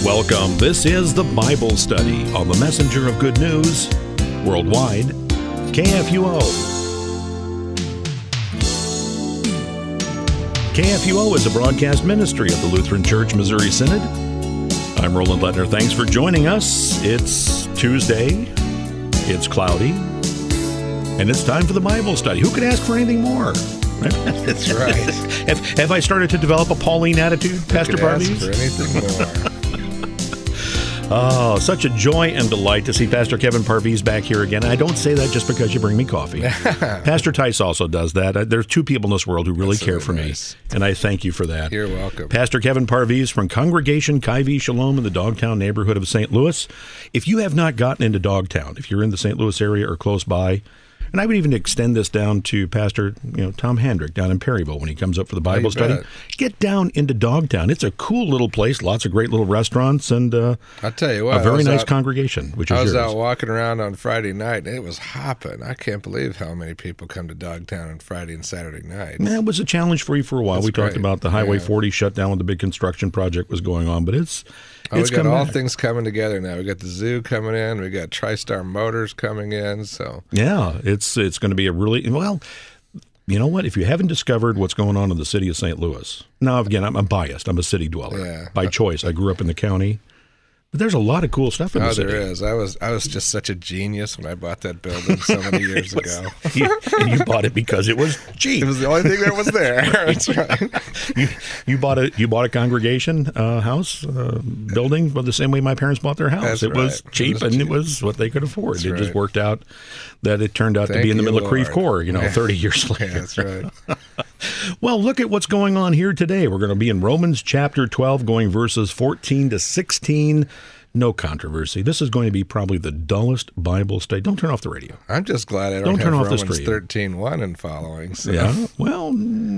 Welcome. This is the Bible Study on the Messenger of Good News Worldwide, KFUO. KFUO is a broadcast ministry of the Lutheran Church Missouri Synod. I'm Roland Lettner. Thanks for joining us. It's Tuesday, it's cloudy, and it's time for the Bible Study. Who could ask for anything more? That's right. Have I started to develop a Pauline attitude, Pastor Parviz? For anything more. Oh, such a joy and delight to see Pastor Kevin Parviz back here again. And I don't say that just because you bring me coffee. Pastor Tice also does that. There's two people in this world who really care for me, and I thank you for that. You're welcome. Pastor Kevin Parviz from Congregation Kaivi Shalom in the Dogtown neighborhood of St. Louis. If you have not gotten into Dogtown, if you're in the St. Louis area or close by, and I would even extend this down to Pastor, Tom Handrick down in Perryville when he comes up for the Bible study. Get down into Dogtown. It's a cool little place, lots of great little restaurants, and I'll tell you what, a very nice congregation, which is yours. I was out walking around on Friday night, and it was hopping. I can't believe how many people come to Dogtown on Friday and Saturday night. That was a challenge for you for a while. We talked about the Highway 40 shutdown when the big construction project was going on, but it's we got all things coming together now. We got the zoo coming in. We got TriStar Motors coming in. So yeah, it's going to be a really well. You know what? If you haven't discovered what's going on in the city of St. Louis, now again, I'm biased. I'm a city dweller by choice. I grew up in the county. But there's a lot of cool stuff in the city. There is. I was just such a genius when I bought that building so many years ago. And you bought it because it was cheap. It was the only thing that was there. That's right. You bought a congregation house building the same way my parents bought their house. That's was cheap, and it was what they could afford. That's it just worked out that it turned out to be in the middle of Creve Coeur, 30 years later. Yeah, that's right. Well, look at what's going on here today. We're going to be in Romans chapter 12, going verses 14 to 16. No controversy. This is going to be probably the dullest Bible study. Don't turn off the radio. I'm just glad I don't have turn off Romans the stream. 13:1 and following. So. Yeah. Well,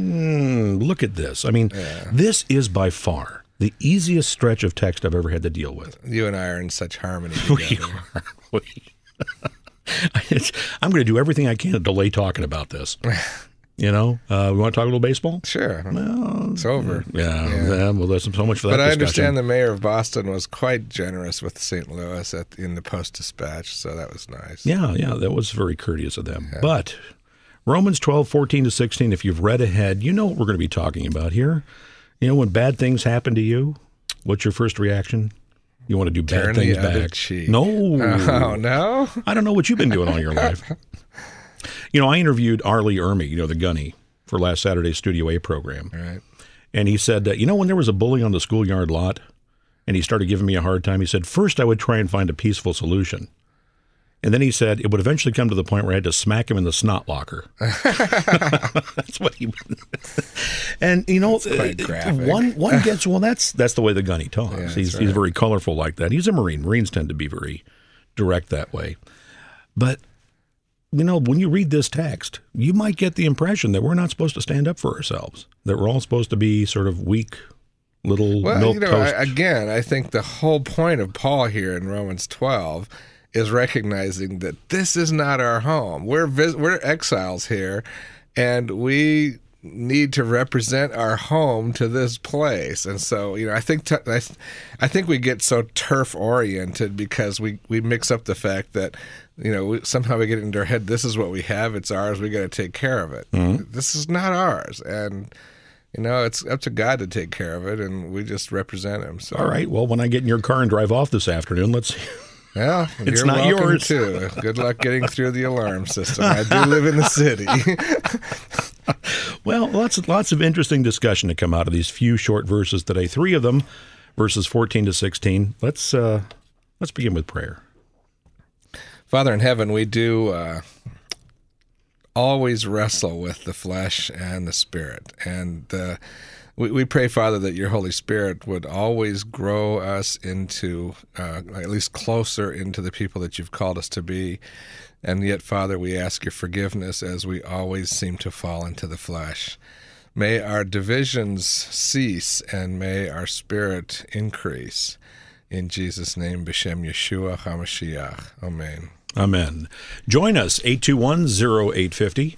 look at this. I mean, this is by far the easiest stretch of text I've ever had to deal with. You and I are in such harmony together. We are. I'm going to do everything I can to delay talking about this. We want to talk a little baseball? Sure. Well, it's over. Yeah. Well, there's so much for that But I discussion. understand the mayor of Boston was quite generous with St. Louis in the Post-Dispatch, so that was nice. Yeah, that was very courteous of them. Yeah. But Romans 12, 14 to 16, if you've read ahead, you know what we're going to be talking about here. When bad things happen to you, what's your first reaction? You want to do bad things back. Cheek. No. Oh, no? I don't know what you've been doing all your life. I interviewed Arlie Ermy, the gunny, for last Saturday's Studio A program. Right. And he said, when there was a bully on the schoolyard lot and he started giving me a hard time, he said, first I would try and find a peaceful solution. And then he said it would eventually come to the point where I had to smack him in the snot locker. That's what he would. And, one gets, that's the way the gunny talks. Yeah, he's very colorful like that. He's a Marine. Marines tend to be very direct that way. But when you read this text, you might get the impression that we're not supposed to stand up for ourselves, that we're all supposed to be sort of weak, little milquetoast. Again, I think the whole point of Paul here in Romans 12 is recognizing that this is not our home. We're exiles here, and we need to represent our home to this place. And so, I think we get so turf oriented because we mix up the fact that somehow we get into our head, this is what we have, it's ours, we got to take care of it. Mm-hmm. This is not ours, and it's up to God to take care of it, and we just represent Him. So, all right. Well, when I get in your car and drive off this afternoon, let's. Yeah, it's you're not welcome yours. Too. Good luck getting through the alarm system. I do live in the city. Well, lots of interesting discussion to come out of these few short verses today. 3 of them, verses 14 to 16. Let's begin with prayer. Father in heaven, we do always wrestle with the flesh and the spirit, and we pray, Father, that your Holy Spirit would always grow us into at least closer into the people that you've called us to be. And yet, Father, we ask your forgiveness as we always seem to fall into the flesh. May our divisions cease and may our spirit increase. In Jesus' name, B'Shem Yeshua HaMashiach. Amen. Amen. Join us, 821-0850,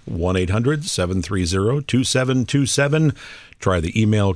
1-800-730-2727. Try the email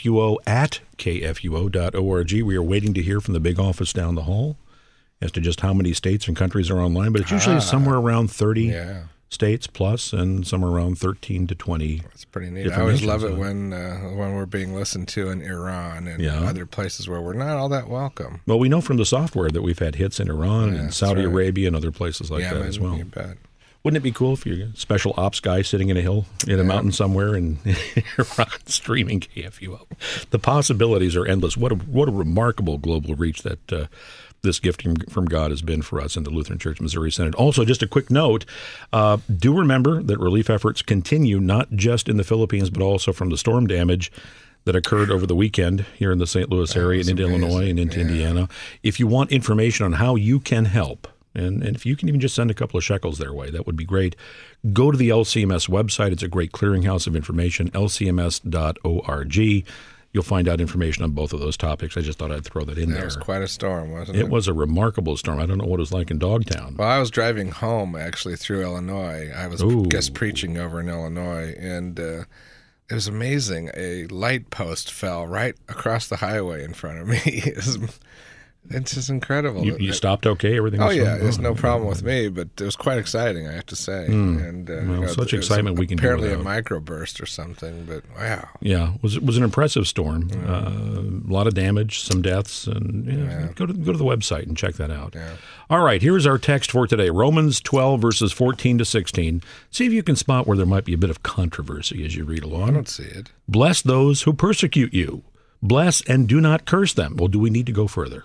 kfuo@kfuo.org. We are waiting to hear from the big office down the hall as to just how many states and countries are online, but it's usually somewhere around 30 states plus, and somewhere around 13 to 20. That's pretty neat. I always love it when we're being listened to in Iran and other places where we're not all that welcome. Well, we know from the software that we've had hits in Iran and Saudi Arabia and other places like that as well. You bet. Wouldn't it be cool if you're a special ops guy sitting in a hill in a mountain somewhere in Iran streaming KFUO? The possibilities are endless. What a remarkable global reach that this gift from God has been for us in the Lutheran Church Missouri Synod. Also, just a quick note, do remember that relief efforts continue not just in the Philippines, but also from the storm damage that occurred over the weekend here in the St. Louis area and into Illinois and into Indiana. If you want information on how you can help, and if you can even just send a couple of shekels their way, that would be great. Go to the LCMS website. It's a great clearinghouse of information, lcms.org. You'll find out information on both of those topics. I just thought I'd throw that in there. It was quite a storm, wasn't it? It was a remarkable storm. I don't know what it was like in Dogtown. Well, I was driving home, actually, through Illinois. I was guest preaching over in Illinois, and it was amazing. A light post fell right across the highway in front of me. It's just incredible. You stopped okay? Everything was there's no problem with me, but it was quite exciting, I have to say. And such excitement we can apparently do a microburst or something, but wow. Yeah, it was an impressive storm. A lot of damage, some deaths, and go to the website and check that out. Yeah. All right, here's our text for today, Romans 12, verses 14 to 16. See if you can spot where there might be a bit of controversy as you read along. I don't see it. Bless those who persecute you. Bless and do not curse them. Well, do we need to go further?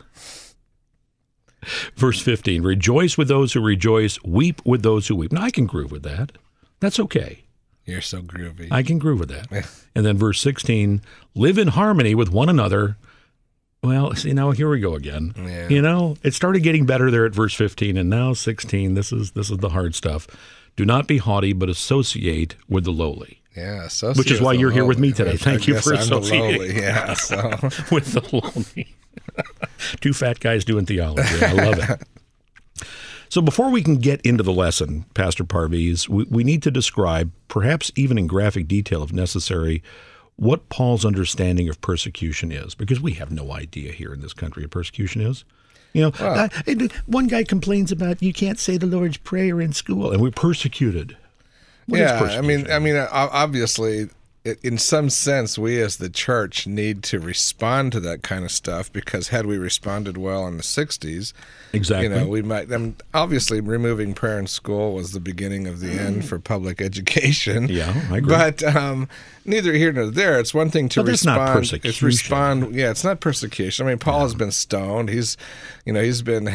Verse 15, rejoice with those who rejoice, weep with those who weep. Now, I can groove with that. That's okay. You're so groovy. I can groove with that. And then verse 16, live in harmony with one another. Well, see, now here we go again. Yeah. You know, it started getting better there at verse 15, and now 16, this is the hard stuff. Do not be haughty, but associate with the lowly. Yeah, which is why you're here with me today. Thank you for associating. Lowly, yeah, so. With the lowly. Two fat guys doing theology. I love it. So before we can get into the lesson, Pastor Parviz, we need to describe, perhaps even in graphic detail if necessary, what Paul's understanding of persecution is, because we have no idea here in this country what persecution is. You know, one guy complains about you can't say the Lord's Prayer in school, and we're persecuted. What is persecution? I mean, obviously, in some sense, we as the church need to respond to that kind of stuff, because had we responded well in the 60s, exactly, we might. Obviously, removing prayer in school was the beginning of the end for public education. Yeah, I agree. But neither here nor there. It's one thing to respond. Not persecution. It's respond. Yeah, it's not persecution. I mean, Paul has been stoned. He's been.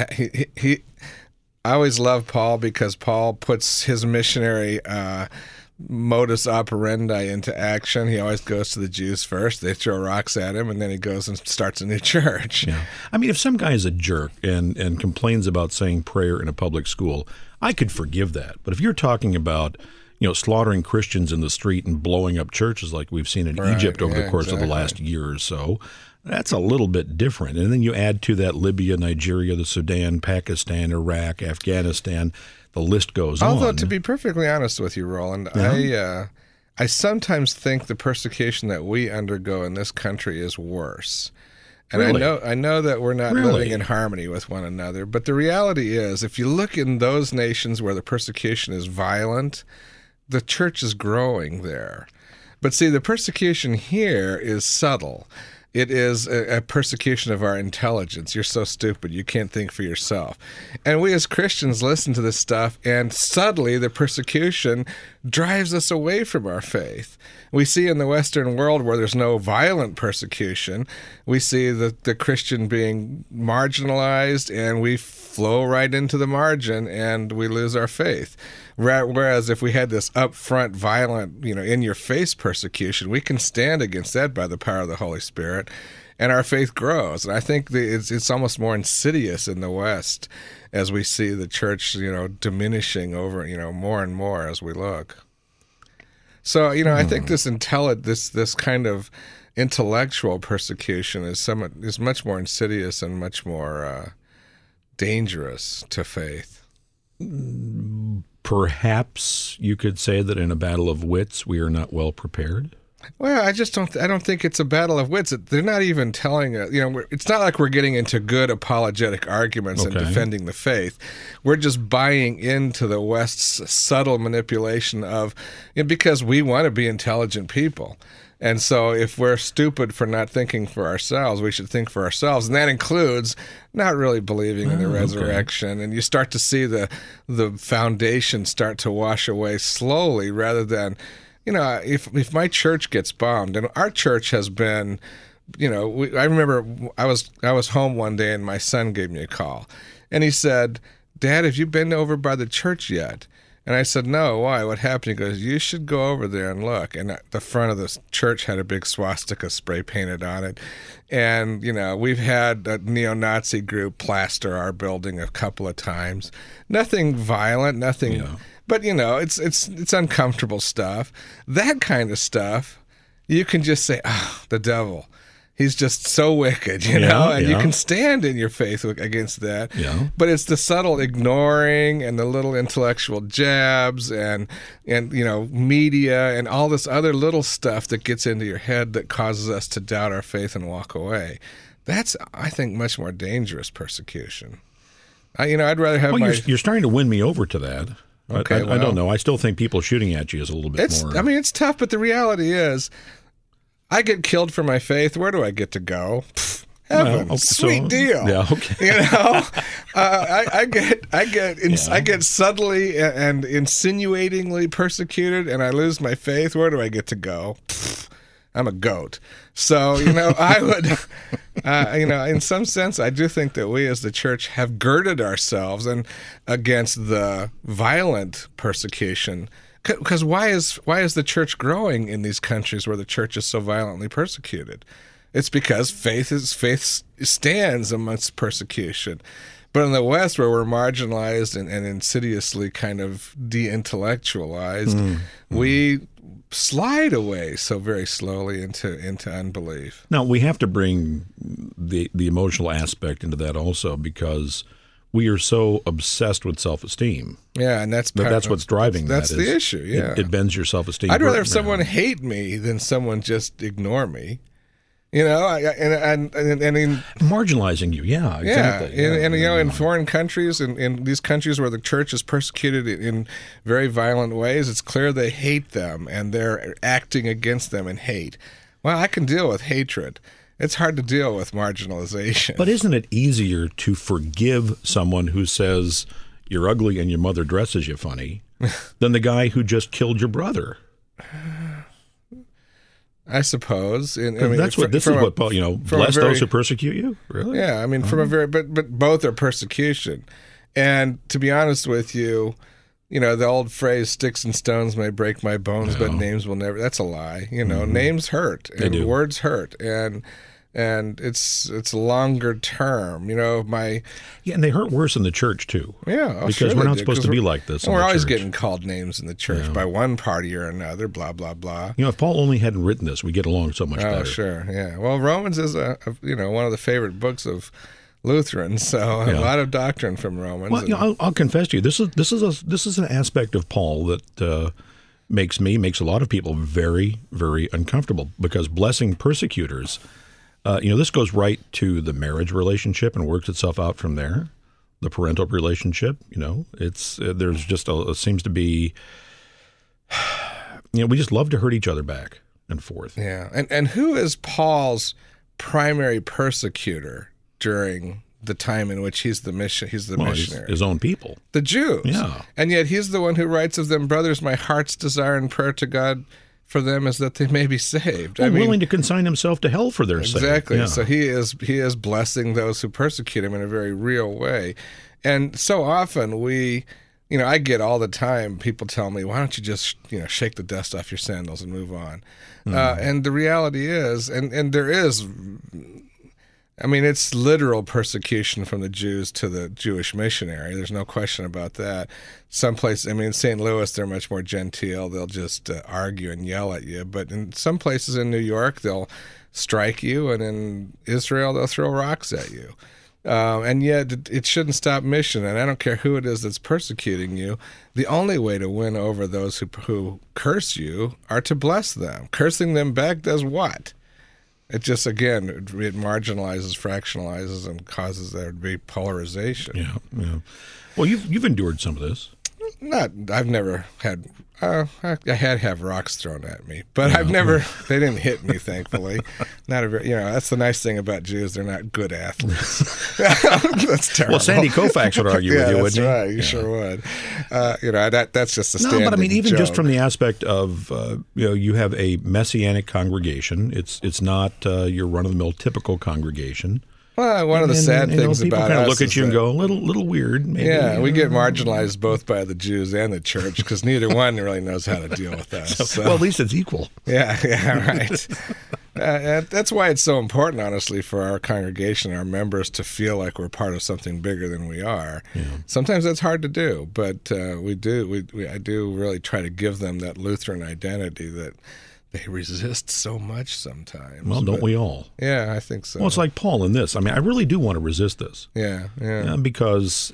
I always love Paul because Paul puts his missionary modus operandi into action. He always goes to the Jews first. They throw rocks at him, and then he goes and starts a new church. Yeah. I mean, if some guy is a jerk and complains about saying prayer in a public school, I could forgive that. But if you're talking about, slaughtering Christians in the street and blowing up churches like we've seen in Egypt over the course of the last year or so, that's a little bit different. And then you add to that Libya, Nigeria, the Sudan, Pakistan, Iraq, Afghanistan. The list goes on. Although, to be perfectly honest with you, Roland, I sometimes think the persecution that we undergo in this country is worse. And really? I know that we're not living in harmony with one another, but the reality is, if you look in those nations where the persecution is violent, the church is growing there. But see, the persecution here is subtle. It is a persecution of our intelligence. You're so stupid, you can't think for yourself. And we as Christians listen to this stuff, and subtly the persecution drives us away from our faith. We see in the Western world where there's no violent persecution, we see the Christian being marginalized, and we flow right into the margin and we lose our faith. Whereas if we had this upfront, violent, in-your-face persecution, we can stand against that by the power of the Holy Spirit, and our faith grows. And I think it's almost more insidious in the West as we see the church, diminishing over, more and more as we look. So, I think this kind of intellectual persecution is much more insidious and much more dangerous to faith. Perhaps you could say that in a battle of wits, we are not well prepared. Well, I don't think it's a battle of wits. They're not even telling us, it's not like we're getting into good apologetic arguments and defending the faith. We're just buying into the West's subtle manipulation of, because we want to be intelligent people. And so if we're stupid for not thinking for ourselves, we should think for ourselves. And that includes not really believing in the resurrection. And you start to see the foundation start to wash away slowly rather than, if my church gets bombed, and our church has been, I remember I was home one day and my son gave me a call. And he said, "Dad, have you been over by the church yet?" And I said, "No, why? What happened?" He goes, "You should go over there and look." And the front of the church had a big swastika spray painted on it. And, we've had a neo-Nazi group plaster our building a couple of times. Nothing violent, nothing... Yeah. But, it's uncomfortable stuff. That kind of stuff, you can just say, the devil. He's just so wicked, and you can stand in your faith against that. Yeah. But it's the subtle ignoring and the little intellectual jabs and media and all this other little stuff that gets into your head that causes us to doubt our faith and walk away. That's, I think, much more dangerous persecution. I'd rather have You're starting to win me over to that. Okay, I don't know. I still think people shooting at you is a little bit more... it's tough, but the reality is... I get killed for my faith. Where do I get to go? Heaven, sweet deal. Yeah, okay. I get subtly and insinuatingly persecuted, and I lose my faith. Where do I get to go? I'm a goat. So I would, in some sense, I do think that we as the church have girded ourselves against the violent persecution. Because why is the church growing in these countries where the church is so violently persecuted? It's because faith stands amongst persecution. But in the West, where we're marginalized and insidiously kind of de-intellectualized, we slide away so very slowly into unbelief. Now, we have to bring the emotional aspect into that also, because we are so obsessed with self-esteem. Yeah, and that's what's driving that's the issue. Yeah, it bends your self-esteem. I'd rather someone hate me than someone just ignore me. And marginalizing you. Yeah, exactly. Yeah, in foreign countries, in these countries where the church is persecuted in very violent ways, it's clear they hate them and they're acting against them in hate. Well, I can deal with hatred. It's hard to deal with marginalization. But isn't it easier to forgive someone who says you're ugly and your mother dresses you funny than the guy who just killed your brother? I suppose. This is what Paul, bless those who persecute you? Really? Yeah, but both are persecution. And to be honest with you, the old phrase, "Sticks and stones may break my bones, but names will never," that's a lie. Names hurt and words hurt. And it's longer term, and they hurt worse in the church too. Yeah, because we're not supposed to be like this. We're always getting called names in the church by one party or another. Blah blah blah. If Paul only hadn't written this, we get along so much better. Oh, sure, yeah. Well, Romans is one of the favorite books of Lutherans, so a lot of doctrine from Romans. Well, I'll confess to you, this is an aspect of Paul that makes a lot of people very, very uncomfortable, because blessing persecutors. This goes right to the marriage relationship and works itself out from there. The parental relationship, there's just seems to be, we just love to hurt each other back and forth. Yeah, and who is Paul's primary persecutor during the time in which he's the missionary? His own people, the Jews. Yeah, and yet he's the one who writes of them, "Brothers, my heart's desire and prayer to God for them is that they may be saved." Willing to consign himself to hell for their sake. Exactly. Yeah. So he is blessing those who persecute him in a very real way. And so often I get all the time people tell me, "Why don't you just shake the dust off your sandals and move on?" And the reality is, and there is, it's literal persecution from the Jews to the Jewish missionary. There's no question about that. Some places, in St. Louis, they're much more genteel. They'll just argue and yell at you. But in some places in New York, they'll strike you, and in Israel, they'll throw rocks at you. And yet it shouldn't stop mission. And I don't care who it is that's persecuting you. The only way to win over those who curse you are to bless them. Cursing them back does what? It just, again, it marginalizes, fractionalizes, and causes there to be polarization. Yeah. Well, you've endured some of this. I've never had. I had to have rocks thrown at me, but I've never. They didn't hit me, thankfully. Not a very. That's the nice thing about Jews; they're not good athletes. That's terrible. Well, Sandy Koufax would argue with you, wouldn't he? That's right. You sure would. That's just a standing No, but I mean, even joke. just from the aspect of you have a messianic congregation. It's not your run-of-the-mill typical congregation. Well, one of the sad things people about kind of us look at is you and that- go a little weird. Maybe, Yeah, we get marginalized both by the Jews and the church because neither one really knows how to deal with us. So. Well, at least it's equal. Yeah, right. That's why it's so important, honestly, for our congregation, our members, to feel like we're part of something bigger than we are. Yeah. Sometimes that's hard to do, but I do really try to give them that Lutheran identity that they resist so much sometimes. Well, don't we all? Yeah, I think so. Well, it's like Paul in this. I mean, I really do want to resist this. Yeah. Because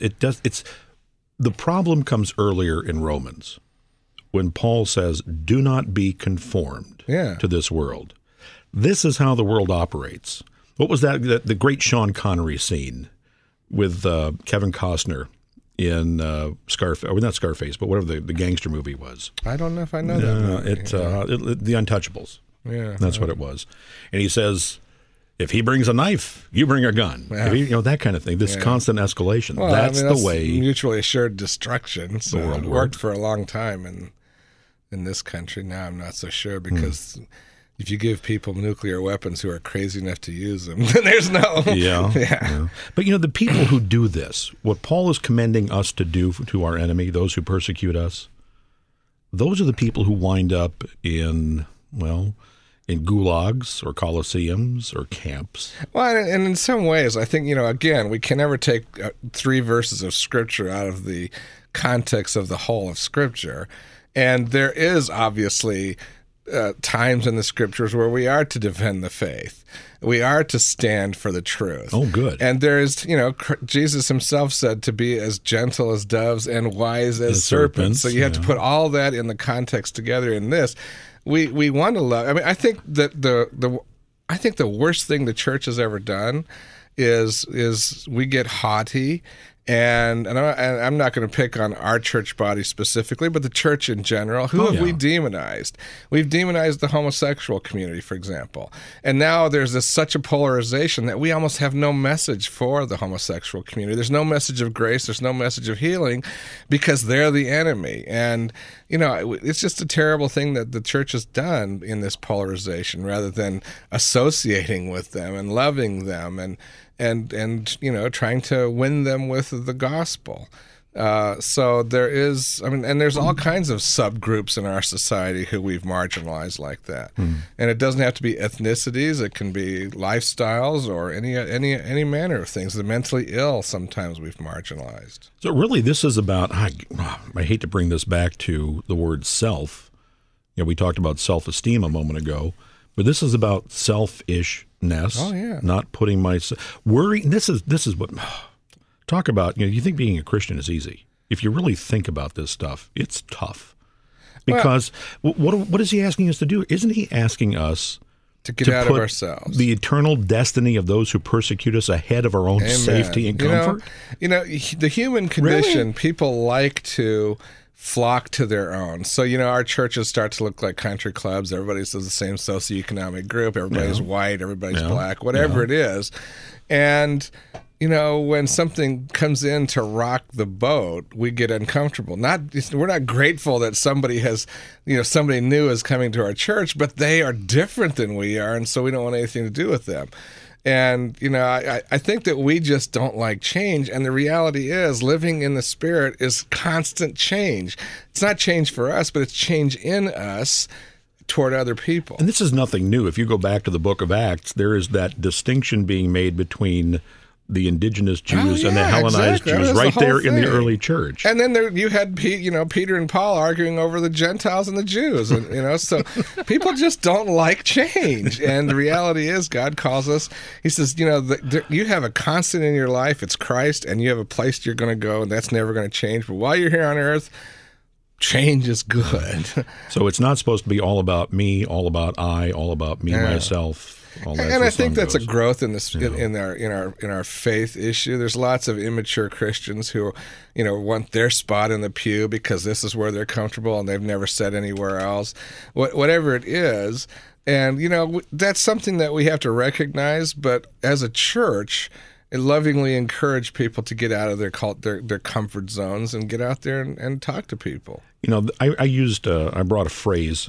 the problem comes earlier in Romans when Paul says, "Do not be conformed to this world." This is how the world operates. What was that? The great Sean Connery scene with Kevin Costner in Scarface, or not Scarface, but whatever the gangster movie was. I don't know if I know that. The Untouchables. Yeah, that's what it was. And he says, if he brings a knife, you bring a gun. Yeah. That kind of thing. This constant escalation. Well, that's the way. Mutually assured destruction. So the world it worked for a long time in this country. Now I'm not so sure because if you give people nuclear weapons who are crazy enough to use them, then there's no. Yeah. But the people who do this, what Paul is commending us to do to our enemy, those who persecute us, those are the people who wind up in gulags or coliseums or camps. Well, and in some ways, I think, again, we can never take 3 verses of Scripture out of the context of the whole of Scripture. And there is obviously times in the Scriptures where we are to defend the faith. We are to stand for the truth. Oh, good. And there's, Jesus himself said to be as gentle as doves and wise as serpents. So you have to put all that in the context together in this. We want to love. I mean, I think that the worst thing the church has ever done is we get haughty. And I'm not going to pick on our church body specifically, but the church in general. Who have we demonized? We've demonized the homosexual community, for example. And now there's such a polarization that we almost have no message for the homosexual community. There's no message of grace. There's no message of healing because they're the enemy. And, it's just a terrible thing that the church has done in this polarization rather than associating with them and loving them and trying to win them with the gospel. So there is, and there's all kinds of subgroups in our society who we've marginalized like that. And it doesn't have to be ethnicities. It can be lifestyles or any manner of things. The mentally ill sometimes we've marginalized. So really this is about, I hate to bring this back to the word self. We talked about self-esteem a moment ago, but this is about selfishness. Oh, yeah. Not putting myself worry. This is what talk about. You think being a Christian is easy. If you really think about this stuff, it's tough. Because what is he asking us to do? Isn't he asking us to get out of ourselves, the eternal destiny of those who persecute us ahead of our own safety and comfort? The human condition. Really? People like to flock to their own. So, our churches start to look like country clubs. Everybody's the same socioeconomic group. Everybody's white. Everybody's black, whatever it is. And, when something comes in to rock the boat, we get uncomfortable. We're not grateful that somebody has, somebody new is coming to our church, but they are different than we are. And so we don't want anything to do with them. And, I think that we just don't like change. And the reality is living in the Spirit is constant change. It's not change for us, but it's change in us toward other people. And this is nothing new. If you go back to the book of Acts, there is that distinction being made between the indigenous Jews and the yeah, Hellenized exactly. That Jews was the right there whole in the thing. early church. And then you had Peter and Paul arguing over the Gentiles and the Jews, and so people just don't like change. And the reality is, God calls us. He says, you have a constant in your life. It's Christ, and you have a place you're going to go, and that's never going to change. But while you're here on earth, change is good. So it's not supposed to be all about me, all about I, all about me, myself. All that, and I think that's goes. a growth in this in our faith issue. There's lots of immature Christians who, want their spot in the pew because this is where they're comfortable and they've never sat anywhere else. Whatever it is, and that's something that we have to recognize. But as a church, lovingly encourage people to get out of their comfort zones and get out there and talk to people. I brought a phrase.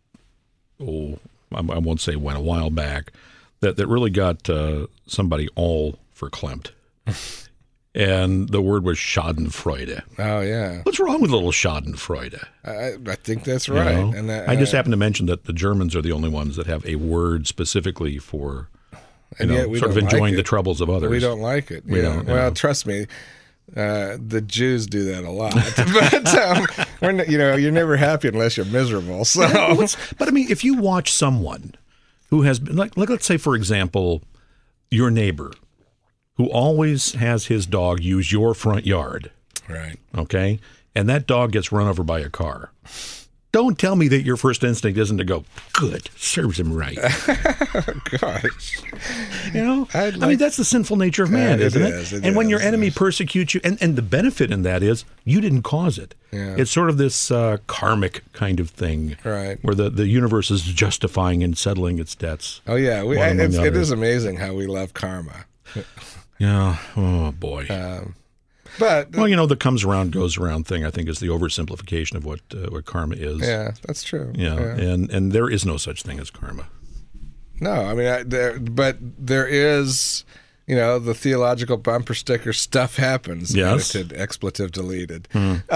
I won't say when, a while back, that really got somebody all verklempt. And the word was schadenfreude. Oh, yeah. What's wrong with a little schadenfreude? I think that's right. And I just happen to mention that the Germans are the only ones that have a word specifically for sort of enjoying the troubles of others. We don't like it. We don't. Well, trust me. The Jews do that a lot, but you're never happy unless you're miserable. So, but I mean, if you watch someone who has been, like let's say, for example, your neighbor who always has his dog use your front yard, right? Okay, and that dog gets run over by a car. Don't tell me that your first instinct isn't to go, good, serves him right. Gosh. I mean, that's the sinful nature of man, isn't it? And when your enemy persecutes you, and the benefit in that is you didn't cause it. Yeah. It's sort of this karmic kind of thing, right? Where the universe is justifying and settling its debts. Oh, yeah. It is amazing how we love karma. Yeah. Oh, boy. But the comes around, goes around thing, I think, is the oversimplification of what karma is. Yeah, that's true. Yeah. And there is no such thing as karma. No, I mean, but there is, the theological bumper sticker stuff happens. Yes. Edited, expletive deleted.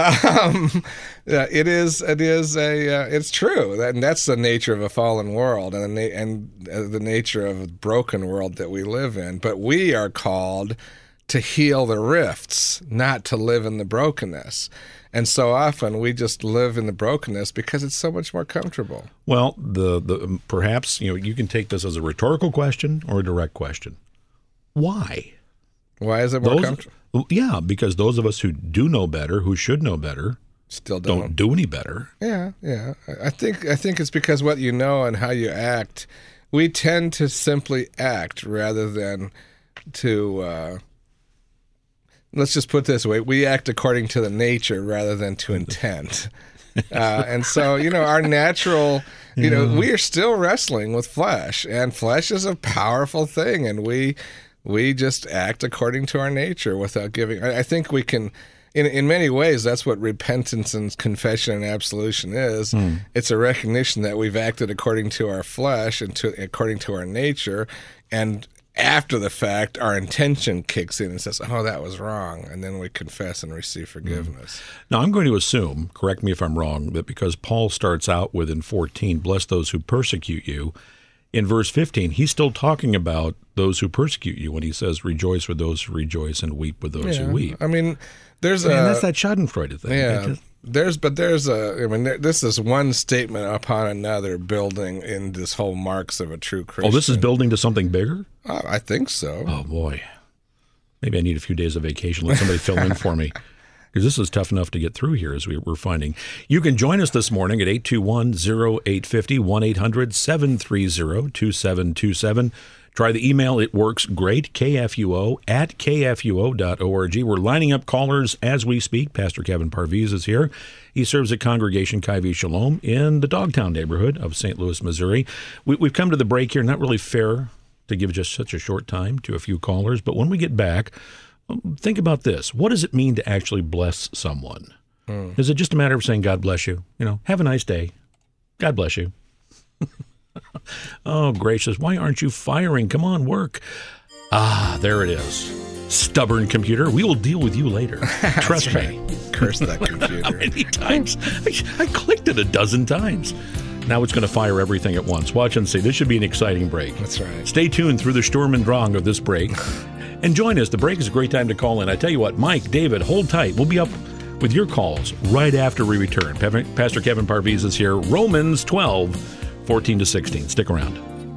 It's true, and that's the nature of a fallen world and the nature of a broken world that we live in. But we are called to heal the rifts, not to live in the brokenness. And so often we just live in the brokenness because it's so much more comfortable. Well, the perhaps you can take this as a rhetorical question or a direct question. Why? Why is it more comfortable? Yeah, because those of us who do know better, who should know better, still don't do any better. Yeah. I think it's because what you know and how you act. We tend to simply act rather than to. Let's just put it this way: we act according to the nature rather than to intent. And so, our natural, we are still wrestling with flesh, and flesh is a powerful thing, and we just act according to our nature without giving. I think we can, in many ways, that's what repentance and confession and absolution is. It's a recognition that we've acted according to our flesh and according to our nature, and after the fact, our intention kicks in and says, oh, that was wrong. And then we confess and receive forgiveness. Now, I'm going to assume, correct me if I'm wrong, that because Paul starts out with in 14, bless those who persecute you, in verse 15, he's still talking about those who persecute you when he says, rejoice with those who rejoice and weep with those who weep. I mean, that's that Schadenfreude thing. Yeah. This is one statement upon another building in this whole marks of a true Christian. Oh, this is building to something bigger? I think so. Oh, boy. Maybe I need a few days of vacation. Let somebody fill in for me. Because this is tough enough to get through here, as we're finding. You can join us this morning at 821-0850, 1-800-730-2727. Try the email. It works great, kfuo@kfuo.org. We're lining up callers as we speak. Pastor Kevin Parviz is here. He serves at Congregation Kaivi Shalom in the Dogtown neighborhood of St. Louis, Missouri. We've come to the break here. Not really fair to give just such a short time to a few callers. But when we get back, think about this. What does it mean to actually bless someone? Is it just a matter of saying, God bless you? Have a nice day. God bless you. Oh, gracious. Why aren't you firing? Come on, work. Ah, there it is. Stubborn computer. We will deal with you later. Trust me. Curse that computer. How many times? I clicked it a dozen times. Now it's going to fire everything at once. Watch and see. This should be an exciting break. That's right. Stay tuned through the Sturm und Drang of this break. And join us. The break is a great time to call in. I tell you what, Mike, David, hold tight. We'll be up with your calls right after we return. Pastor Kevin Parviz is here. Romans 12, 14 to 16. Stick around.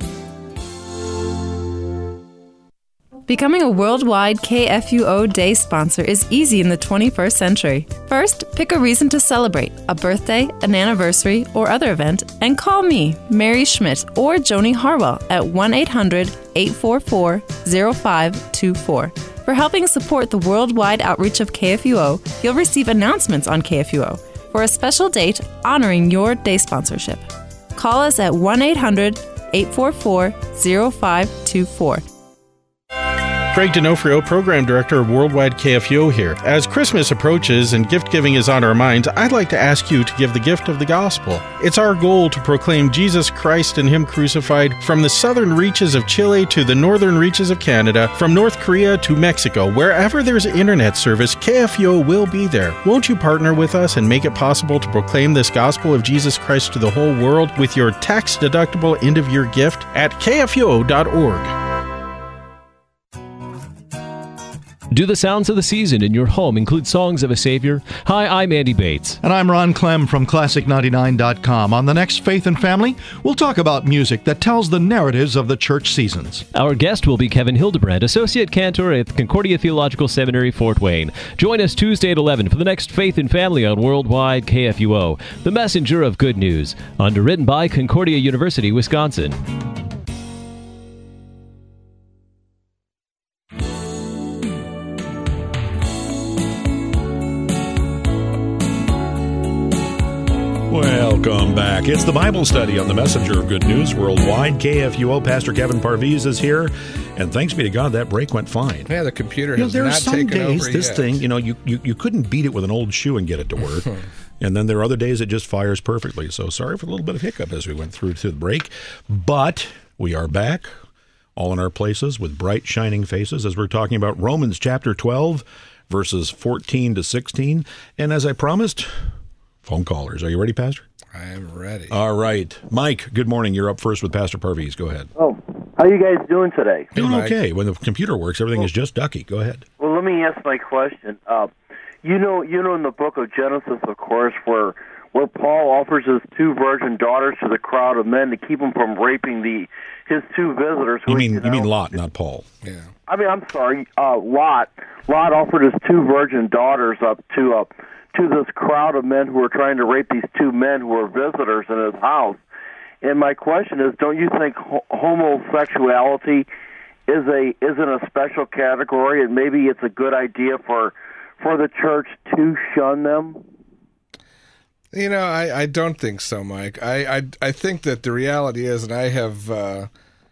Becoming a worldwide KFUO Day sponsor is easy in the 21st century. First, pick a reason to celebrate, a birthday, an anniversary, or other event, and call me, Mary Schmidt, or Joni Harwell at 1-800-844-0524. For helping support the worldwide outreach of KFUO, you'll receive announcements on KFUO for a special date honoring your day sponsorship. Call us at 1-800-844-0524. Craig D'Onofrio, Program Director of Worldwide KFUO here. As Christmas approaches and gift-giving is on our minds, I'd like to ask you to give the gift of the gospel. It's our goal to proclaim Jesus Christ and Him crucified from the southern reaches of Chile to the northern reaches of Canada, from North Korea to Mexico. Wherever there's internet service, KFUO will be there. Won't you partner with us and make it possible to proclaim this gospel of Jesus Christ to the whole world with your tax-deductible end-of-year gift at kfuo.org. Do the sounds of the season in your home include songs of a Savior? Hi, I'm Andy Bates. And I'm Ron Clem from Classic99.com. On the next Faith and Family, we'll talk about music that tells the narratives of the church seasons. Our guest will be Kevin Hildebrand, Associate Cantor at Concordia Theological Seminary, Fort Wayne. Join us Tuesday at 11 for the next Faith and Family on Worldwide KFUO, the messenger of good news, underwritten by Concordia University, Wisconsin. Welcome back. It's the Bible study on the Messenger of Good News Worldwide. KFUO, Pastor Kevin Parviz is here. And thanks be to God, that break went fine. Yeah, the computer has there not are some taken days over this yet. thing, you couldn't beat it with an old shoe and get it to work. And then there are other days it just fires perfectly. So sorry for a little bit of hiccup as we went through to the break. But we are back, all in our places with bright, shining faces, as we're talking about Romans chapter 12, verses 14 to 16. And as I promised, phone callers. Are you ready, Pastor? I am ready. All right. Mike, good morning. You're up first with Pastor Parviz. Go ahead. Oh, how you guys doing today? Doing Mike. okay. When the computer works, everything is just ducky. Go ahead. Well, let me ask my question. You know, in the book of Genesis, of course, where Paul offers his two virgin daughters to the crowd of men to keep them from raping his two visitors. You mean Lot, not Paul. Yeah. I mean, I'm sorry, Lot. Lot offered his two virgin daughters up to this crowd of men who were trying to rape these two men who were visitors in his house. And my question is, don't you think homosexuality isn't a special category, and maybe it's a good idea for the church to shun them? You know, I don't think so, Mike. I think that the reality is, and I have,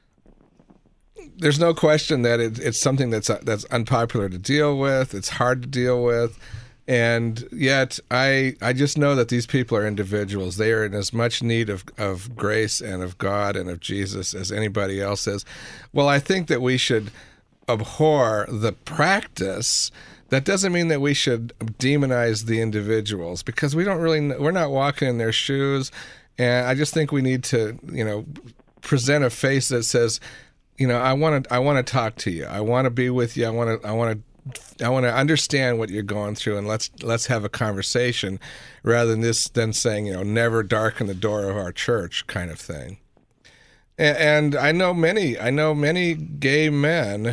there's no question that it's something that's unpopular to deal with. It's hard to deal with. And yet, I just know that these people are individuals. They are in as much need of grace and of God and of Jesus as anybody else is. Well, I think that we should abhor the practice. That doesn't mean that we should demonize the individuals, because we're not walking in their shoes. And I just think we need to, present a face that says, I want to talk to you. I want to be with you. I want to understand what you're going through, and let's have a conversation, rather than saying, never darken the door of our church kind of thing. And I know many gay men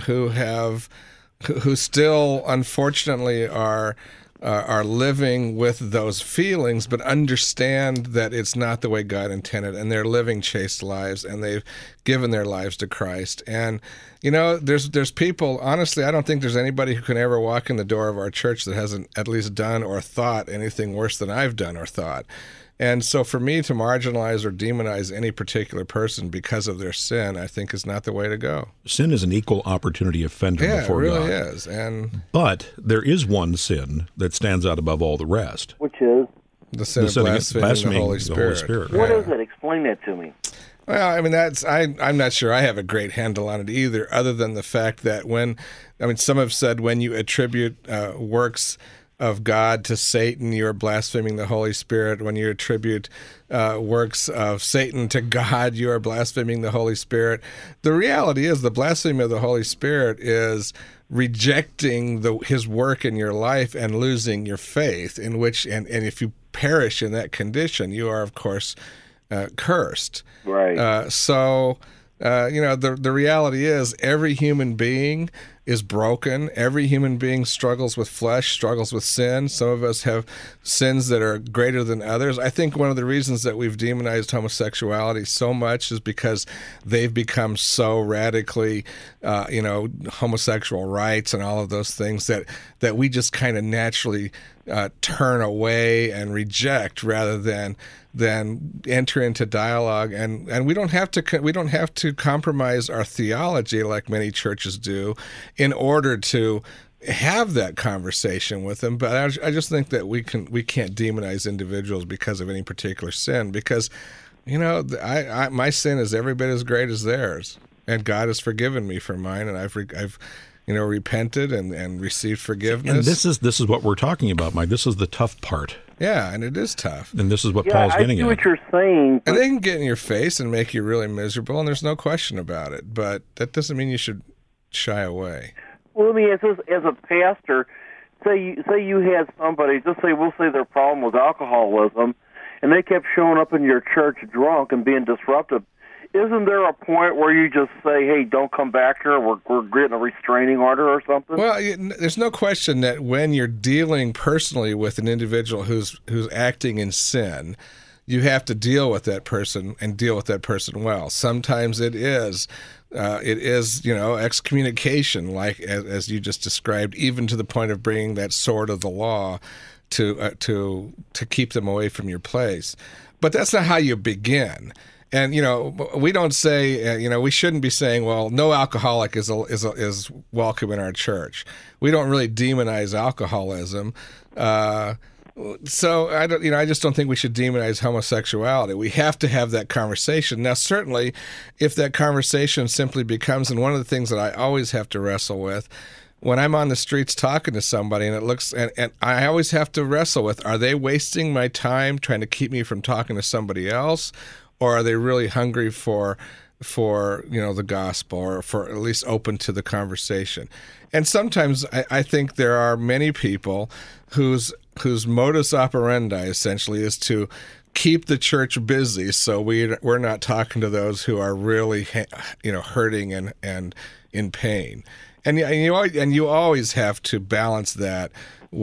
who still unfortunately are living with those feelings, but understand that it's not the way God intended, and they're living chaste lives, and they've given their lives to Christ. And there's people, honestly, I don't think there's anybody who can ever walk in the door of our church that hasn't at least done or thought anything worse than I've done or thought. And so for me to marginalize or demonize any particular person because of their sin, I think is not the way to go. Sin is an equal opportunity offender before God. Yeah, it really is. But there is one sin that stands out above all the rest. Which is? The sin of blaspheming the Holy Spirit. What is it? Explain that to me. Well, I mean, I'm not sure I have a great handle on it either, other than the fact that some have said when you attribute works of God to Satan, you're blaspheming the Holy Spirit. When you attribute works of Satan to God, you are blaspheming the Holy Spirit. The reality is the blasphemy of the Holy Spirit is rejecting his work in your life and losing your faith, in which and if you perish in that condition, you are of course cursed. Right. So the reality is every human being is broken. Every human being struggles with flesh, struggles with sin. Some of us have sins that are greater than others. I think one of the reasons that we've demonized homosexuality so much is because they've become so radically, homosexual rights and all of those things that we just kind of naturally turn away and reject rather than enter into dialogue, and we don't have to compromise our theology like many churches do in order to have that conversation with them. But I just think that we can't demonize individuals because of any particular sin, because my sin is every bit as great as theirs, and God has forgiven me for mine, and I've repented and received forgiveness. And this is what we're talking about, Mike. This is the tough part. Yeah, and it is tough. And this is what Paul's getting at. I see what you're saying. And they can get in your face and make you really miserable, and there's no question about it. But that doesn't mean you should shy away. Well, let me ask this: as a pastor, say you had somebody, we'll say their problem was alcoholism, and they kept showing up in your church drunk and being disruptive. Isn't there a point where you just say, hey, don't come back here, we're getting a restraining order or something? Well, there's no question that when you're dealing personally with an individual who's acting in sin, you have to deal with that person and deal with that person well. Sometimes it is excommunication, like as you just described, even to the point of bringing that sword of the law to keep them away from your place. But that's not how you begin. And we don't say we shouldn't be saying, well, no alcoholic is welcome in our church. We don't really demonize alcoholism. So I just don't think we should demonize homosexuality. We have to have that conversation. Now, certainly, if that conversation simply becomes, and one of the things that I always have to wrestle with when I'm on the streets talking to somebody, and I always have to wrestle with, are they wasting my time trying to keep me from talking to somebody else? Or are they really hungry for the gospel, or for at least open to the conversation? And sometimes I think there are many people whose modus operandi essentially is to keep the church busy, so we're not talking to those who are really hurting and in pain. And you always have to balance that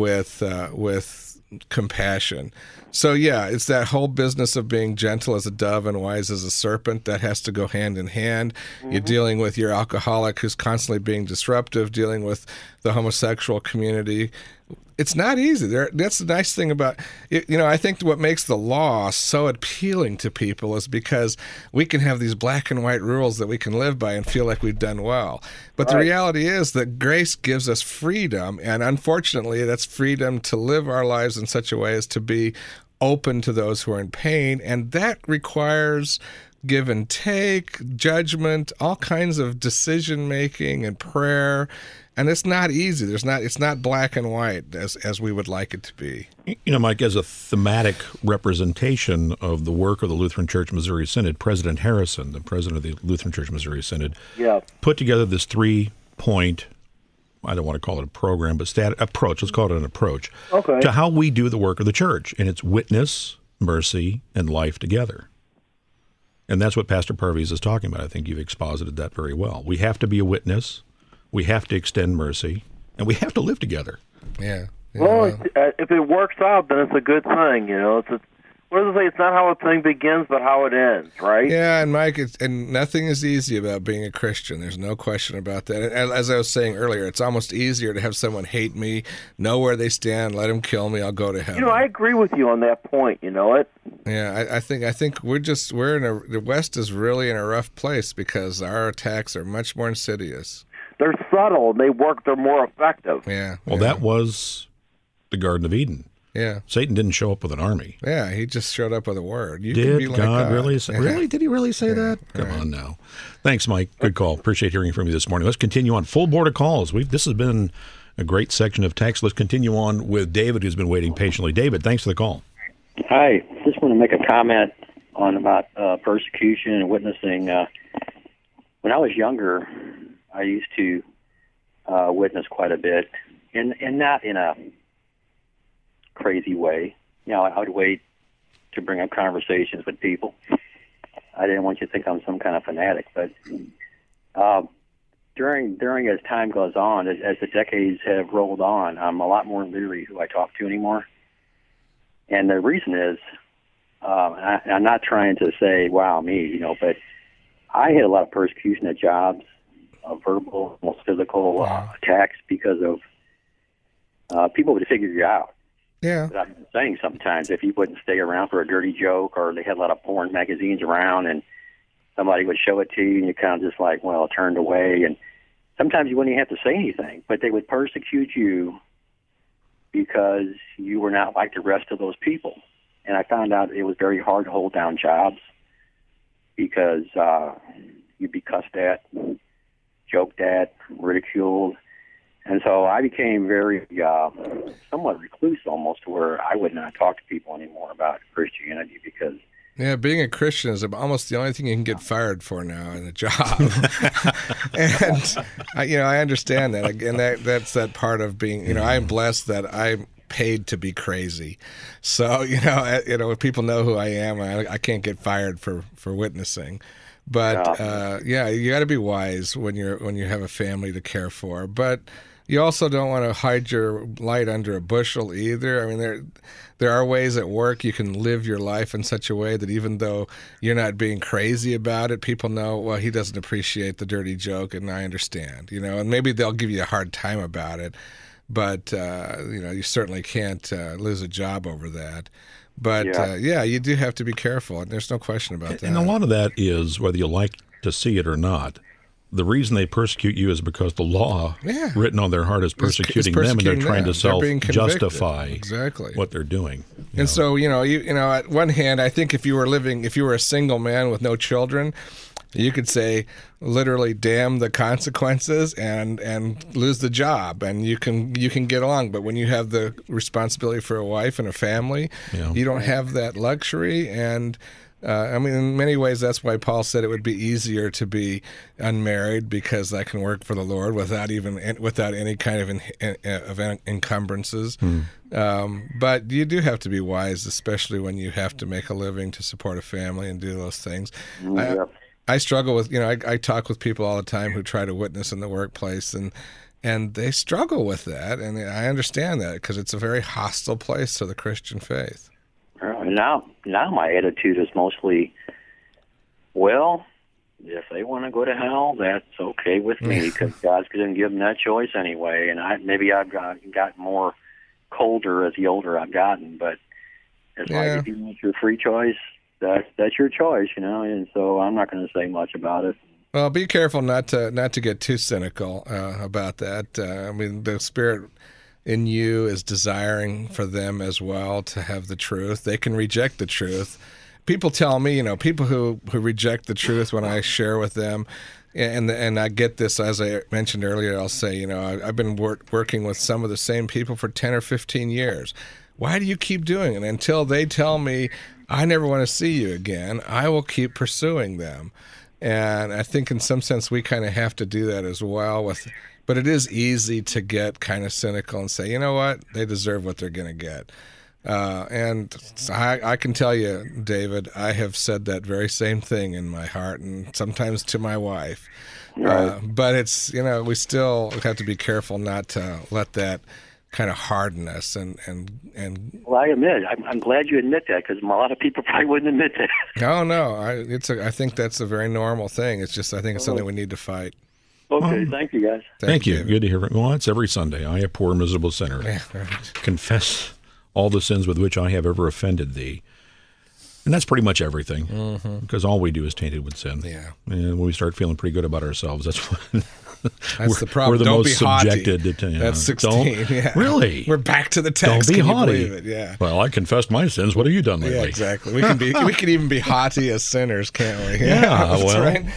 with compassion. So yeah, it's that whole business of being gentle as a dove and wise as a serpent that has to go hand in hand. Mm-hmm. You're dealing with your alcoholic who's constantly being disruptive, dealing with the homosexual community. It's not easy. That's the nice thing about it. I think what makes the law so appealing to people is because we can have these black and white rules that we can live by and feel like we've done well. But the reality is that grace gives us freedom, and unfortunately, that's freedom to live our lives in such a way as to be open to those who are in pain, and that requires give and take, judgment, all kinds of decision making and prayer. And it's not easy. It's not black and white as we would like it to be. Mike, as a thematic representation of the work of the Lutheran Church Missouri Synod, President Harrison, the president of the Lutheran Church Missouri Synod, put together this 3-point, I don't want to call it a program, but approach. Let's call it an approach to how we do the work of the church. And it's witness, mercy, and life together. And that's what Pastor Parviz is talking about. I think you've exposited that very well. We have to be a witness. We have to extend mercy, and we have to live together. Yeah. Well, if it works out, then it's a good thing. What does it say? It's not how a thing begins, but how it ends, right? Yeah, and Mike, and nothing is easy about being a Christian. There's no question about that. And as I was saying earlier, it's almost easier to have someone hate me, know where they stand, let them kill me, I'll go to heaven. I agree with you on that point. Yeah, I think the West is really in a rough place because our attacks are much more insidious. They're subtle. They're more effective. Yeah. Well, that was the Garden of Eden. Yeah. Satan didn't show up with an army. Yeah, he just showed up with a word. You did can be like God God really say? Really? Did he really say that? Come on now. Thanks, Mike. Good call. Appreciate hearing from you this morning. Let's continue on. Full board of calls. This has been a great section of text. Let's continue on with David, who's been waiting patiently. David, thanks for the call. Hi. Just want to make a comment about persecution and witnessing. When I was younger, I used to witnessed quite a bit, and not in a crazy way. I would wait to bring up conversations with people. I didn't want you to think I'm some kind of fanatic, but during as time goes on, as the decades have rolled on, I'm a lot more leery who I talk to anymore. And the reason is, I'm not trying to say, wow, me, but I had a lot of persecution at jobs, verbal, almost physical attacks because of people would figure you out. Yeah. But I've been saying sometimes if you wouldn't stay around for a dirty joke, or they had a lot of porn magazines around and somebody would show it to you and you kind of just like, well, turned away. And sometimes you wouldn't even have to say anything, but they would persecute you because you were not like the rest of those people. And I found out it was very hard to hold down jobs because you'd be cussed at, joked at, ridiculed. And so I became very somewhat recluse almost, to where I would not talk to people anymore about Christianity because... Yeah, being a Christian is almost the only thing you can get fired for now in a job. And, I understand that. And that's that part of being, I am blessed that I'm paid to be crazy. So, if people know who I am, I can't get fired for witnessing. But, you got to be wise when you have a family to care for. But you also don't want to hide your light under a bushel either. I mean, there are ways at work you can live your life in such a way that even though you're not being crazy about it, people know, well, he doesn't appreciate the dirty joke, and I understand, and maybe they'll give you a hard time about it. But, you certainly can't lose a job over that. But, you do have to be careful, and there's no question about that. And a lot of that is, whether you like to see it or not, the reason they persecute you is because the law written on their heart is persecuting them, and they're trying to self-justify what they're doing. And so, at one hand, I think if you were a single man with no children, you could say literally damn the consequences and lose the job, and you can get along. But when you have the responsibility for a wife and a family, you don't have that luxury. And in many ways, that's why Paul said it would be easier to be unmarried, because I can work for the Lord without any kind of encumbrances. But you do have to be wise, especially when you have to make a living to support a family and do those things. I struggle with, I talk with people all the time who try to witness in the workplace, and they struggle with that, and I understand that because it's a very hostile place to the Christian faith. Now my attitude is mostly, well, if they want to go to hell, that's okay with me, because God's going to give them that choice anyway. And I've gotten more colder as the older I've gotten, but it's like, if you want your free choice, that's your choice, and so I'm not going to say much about it. Well, be careful not to get too cynical about that. The Spirit in you is desiring for them as well to have the truth. They can reject the truth. People tell me, people who reject the truth when I share with them, and I get this, as I mentioned earlier, I'll say, I've been working with some of the same people for 10 or 15 years. Why do you keep doing it? Until they tell me, I never want to see you again, I will keep pursuing them. And I think in some sense we kind of have to do that as well. But it is easy to get kind of cynical and say, you know what, they deserve what they're going to get. And I can tell you, David, I have said that very same thing in my heart, and sometimes to my wife. Right. But it's, we still have to be careful not to let that kind of harden us. And well, I admit, I'm glad you admit that, because a lot of people probably wouldn't admit that. No, I think that's a very normal thing. It's just, I think it's something we need to fight. Okay, thank you, guys. Thank you. Good to hear it. Well, it's every Sunday. I, a poor, miserable sinner, confess all the sins with which I have ever offended thee. And that's pretty much everything, because all we do is tainted with sin. Yeah. And when we start feeling pretty good about ourselves, that's when that's the problem. We're the don't most be haughty. subjected to. That's 16. Really? We're back to the text. Don't be Can haughty. You believe it? Yeah. Well, I confessed my sins. What have you done lately? Yeah, exactly. We can even be haughty as sinners, can't we? Yeah. That's well, right.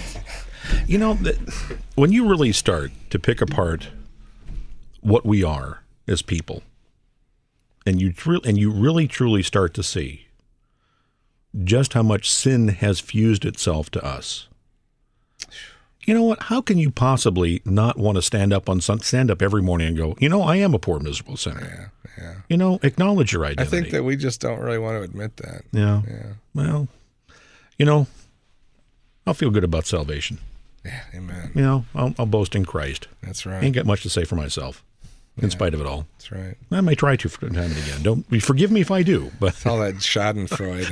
When you really start to pick apart what we are as people, and you really truly start to see just how much sin has fused itself to us, You know what? How can you possibly not want to stand up every morning and go, I am a poor, miserable sinner? Yeah. Acknowledge your identity. I think that we just don't really want to admit that. Yeah. Well, I'll feel good about salvation. Yeah, amen. I'll boast in Christ. That's right. Ain't got much to say for myself, in spite of it all. That's right. I may try to from time and again. Don't forgive me if I do, but it's all that Schadenfreude.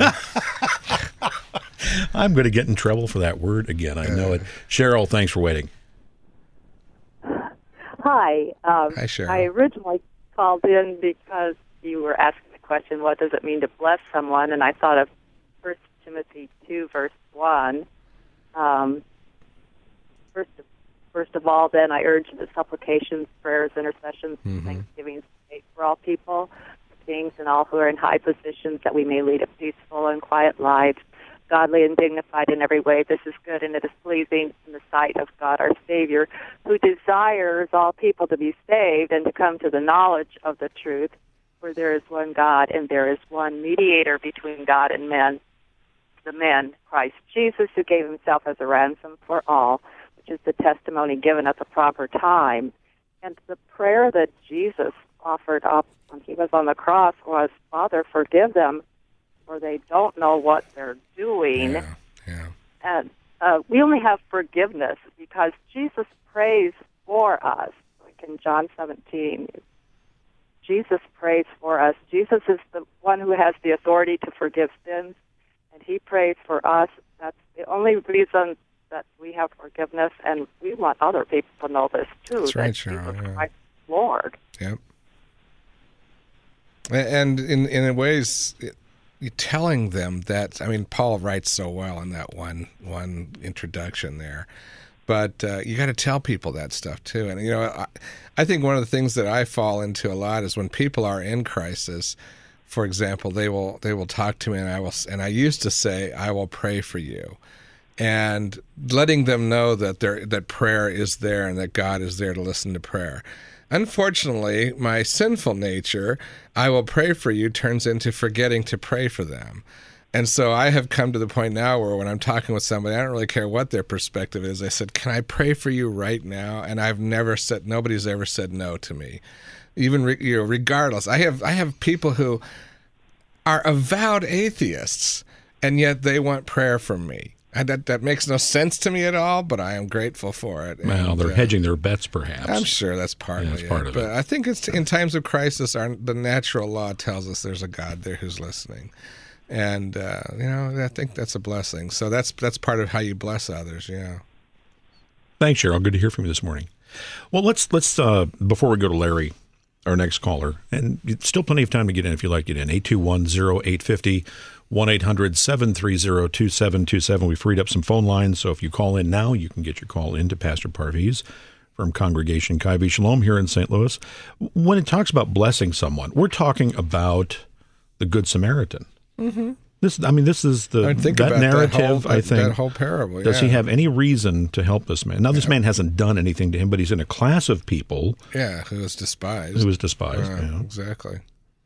I'm going to get in trouble for that word again. I know it. Cheryl, thanks for waiting. Hi. Hi, Cheryl. I originally called in because you were asking the question, what does it mean to bless someone? And I thought of 1 Timothy 2, verse 1. First of all, then I urge the supplications, prayers, intercessions, thanksgivings for all people, kings, and all who are in high positions, that we may lead a peaceful and quiet life, godly and dignified in every way. This is good, and it is pleasing in the sight of God our Savior, who desires all people to be saved and to come to the knowledge of the truth. For there is one God, and there is one mediator between God and men, the man, Christ Jesus, who gave himself as a ransom for all, which is the testimony given at the proper time. And the prayer that Jesus offered up when he was on the cross was, Father, forgive them, for they don't know what they're doing. Yeah. And we only have forgiveness because Jesus prays for us. Like in John 17, Jesus prays for us. Jesus is the one who has the authority to forgive sins, and he prays for us. That's the only reason that we have forgiveness, and we want other people to know this too. That's right, Cheryl. Jesus Christ, Lord. Yep. And in ways, telling them that, Paul writes so well in that one introduction there, but you got to tell people that stuff too. And I think one of the things that I fall into a lot is when people are in crisis. For example, they will talk to me, and I used to say, I will pray for you, and letting them know that prayer is there and that God is there to listen to prayer. Unfortunately, my sinful nature, I will pray for you, turns into forgetting to pray for them. And so I have come to the point now where when I'm talking with somebody, I don't really care what their perspective is. I said, can I pray for you right now? And nobody's ever said no to me. Even regardless. I have people who are avowed atheists, and yet they want prayer from me. And that makes no sense to me at all, but I am grateful for it. Well, they're hedging their bets, perhaps. I'm sure that's part of it. But I think it's in times of crisis, the natural law tells us there's a God there who's listening. And, I think that's a blessing. So that's part of how you bless others, yeah. Thanks, Cheryl. Good to hear from you this morning. Well, let's before we go to Larry, our next caller, and still plenty of time to get in if you'd like to get in, 821-0850, 1-800-730-2727. We freed up some phone lines, so if you call in now, you can get your call into Pastor Parviz from Congregation Kaivi Shalom here in St. Louis. When it talks about blessing someone, we're talking about the Good Samaritan. Mm-hmm. This is that narrative. I think that whole parable. Does he have any reason to help this man? Now, this man hasn't done anything to him, but he's in a class of people. Yeah, who is despised. Exactly.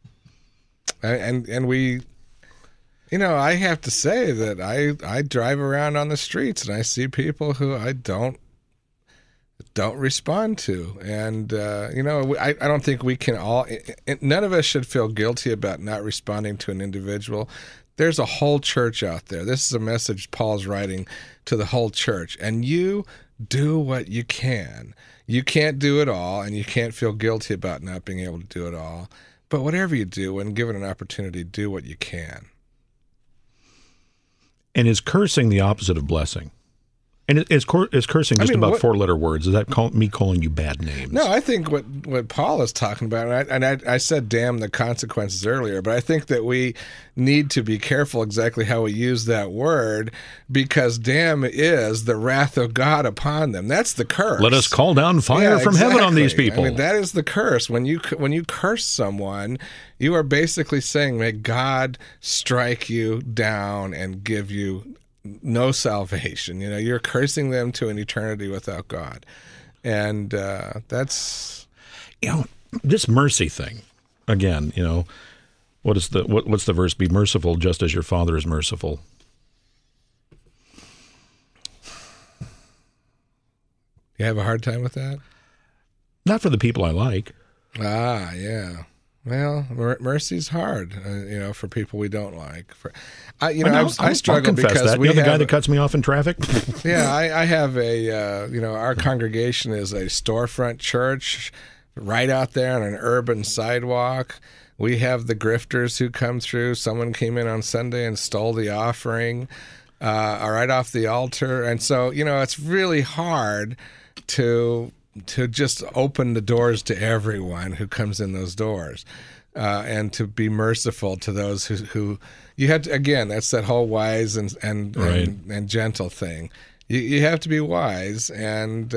And we, I have to say that I drive around on the streets and I see people who I don't respond to, and I don't think we can all. None of us should feel guilty about not responding to an individual. There's a whole church out there. This is a message Paul's writing to the whole church. And you do what you can. You can't do it all, and you can't feel guilty about not being able to do it all. But whatever you do, when given an opportunity, do what you can. And is cursing the opposite of blessing? And is cursing just about four-letter words? Is that me calling you bad names? No, I think what Paul is talking about, and I said damn the consequences earlier, but I think that we need to be careful exactly how we use that word, because damn is the wrath of God upon them. That's the curse. Let us call down fire from heaven on these people. That is the curse. When you curse someone, you are basically saying, may God strike you down and give you no salvation. You're cursing them to an eternity without God. And that's this mercy thing again. What's the verse? Be merciful just as your Father is merciful. You have a hard time with that? Not for the people I like. Ah, yeah. Well, mercy's hard, for people we don't like. I struggle because that. we the have guy that cuts me off in traffic. Yeah, I have our congregation is a storefront church right out there on an urban sidewalk. We have the grifters who come through. Someone came in on Sunday and stole the offering right off the altar, and so it's really hard to just open the doors to everyone who comes in those doors, and to be merciful to those who you have to. Again, that's that whole wise and gentle thing. You have to be wise, and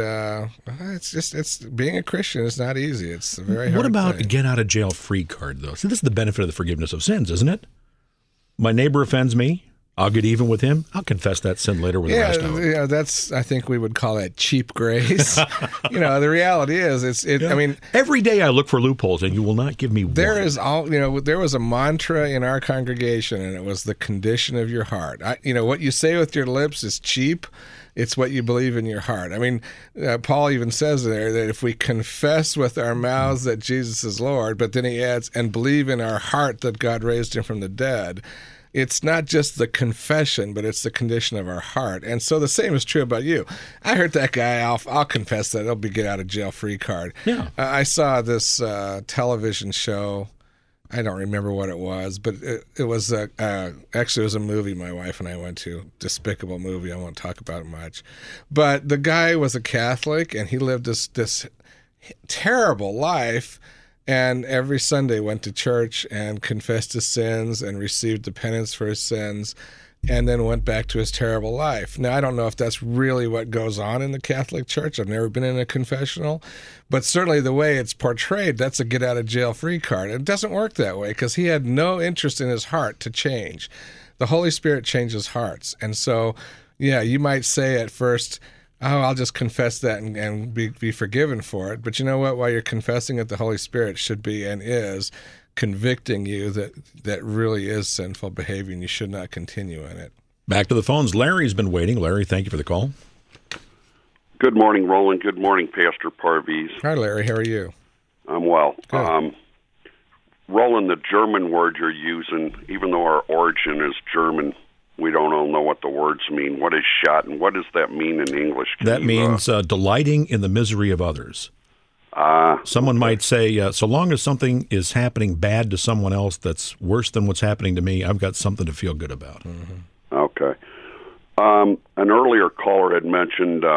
it's being a Christian is not easy. It's a very hard. What about thing. get out of jail free card though? See, this is the benefit of the forgiveness of sins, isn't it? My neighbor offends me. I'll get even with him. I'll confess that sin later with the rest of it. Yeah, that's. I think we would call that cheap grace. The reality is, I mean, every day I look for loopholes, and you will not give me one. There was a mantra in our congregation, and it was the condition of your heart. What you say with your lips is cheap. It's what you believe in your heart. I mean, Paul even says there that if we confess with our mouths that Jesus is Lord, but then he adds, and believe in our heart that God raised him from the dead. It's not just the confession, but it's the condition of our heart. And so the same is true about you. I heard that guy, I'll confess that it'll be get out of jail free card. Yeah. I saw this television show. I don't remember what it was, but it was actually it was a movie my wife and I went to. Despicable movie. I won't talk about it much. But the guy was a Catholic, and he lived this terrible life. And every Sunday went to church and confessed his sins and received the penance for his sins, and then went back to his terrible life. Now, I don't know if that's really what goes on in the Catholic Church. I've never been in a confessional. But certainly the way it's portrayed, that's a get-out-of-jail-free card. It doesn't work that way because he had no interest in his heart to change. The Holy Spirit changes hearts. And so, yeah, you might say at first, oh, I'll just confess that and be forgiven for it. But you know what? While you're confessing it, the Holy Spirit should be and is convicting you that really is sinful behavior and you should not continue in it. Back to the phones. Larry's been waiting. Larry, thank you for the call. Good morning, Roland. Good morning, Pastor Parviz. Hi, Larry. How are you? I'm well. Good. Roland, the German word you're using, even though our origin is German, we don't all know what the words mean. What is shot, and what does that mean in English? That means delighting in the misery of others. Someone might say, so long as something is happening bad to someone else that's worse than what's happening to me, I've got something to feel good about. Mm-hmm. Okay. An earlier caller had mentioned